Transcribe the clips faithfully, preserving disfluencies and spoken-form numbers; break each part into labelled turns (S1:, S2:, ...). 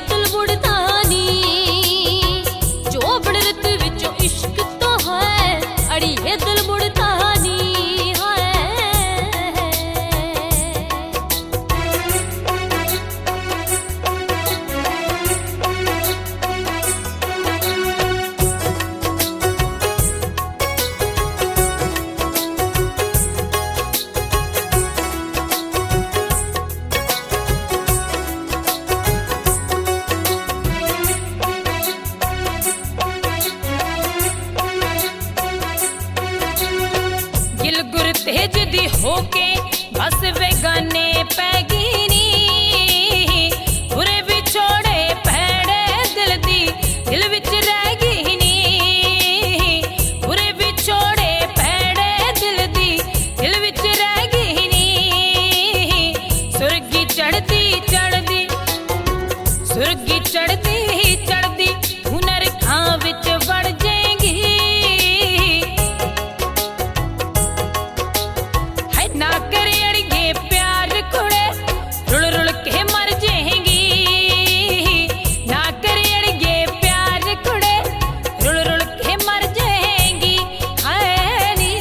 S1: दिल मुड़दा नी चौबड़ रत विचों इश्क तो है अड़िए दिल मुड़दा नी तेज दी होके बस बेगाने पैगी नी बुरे विछोड़े भैड़े दिल दी दिल विच रह गई नी बुरे विछोड़े भैड़े दिल दी दिल विच रह गई नी सुरगी चढ़दी चढ़दी सुरगी चढ़दी चढ़दी हुनर खां विच वड़ जाएगी ना करे अड़िए प्यार कुड़े रुल रुल के मर जाएंगी ना करे अड़िए प्यार कुड़े रुल रुल के मर जाएंगी हाय नी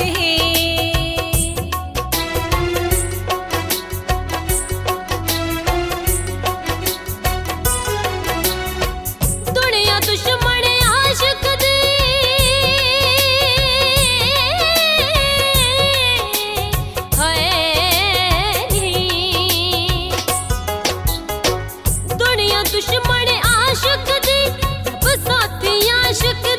S1: दुनिया दुश्मन आशिक दी दुश्मन आशिक दी रब साथी आशिक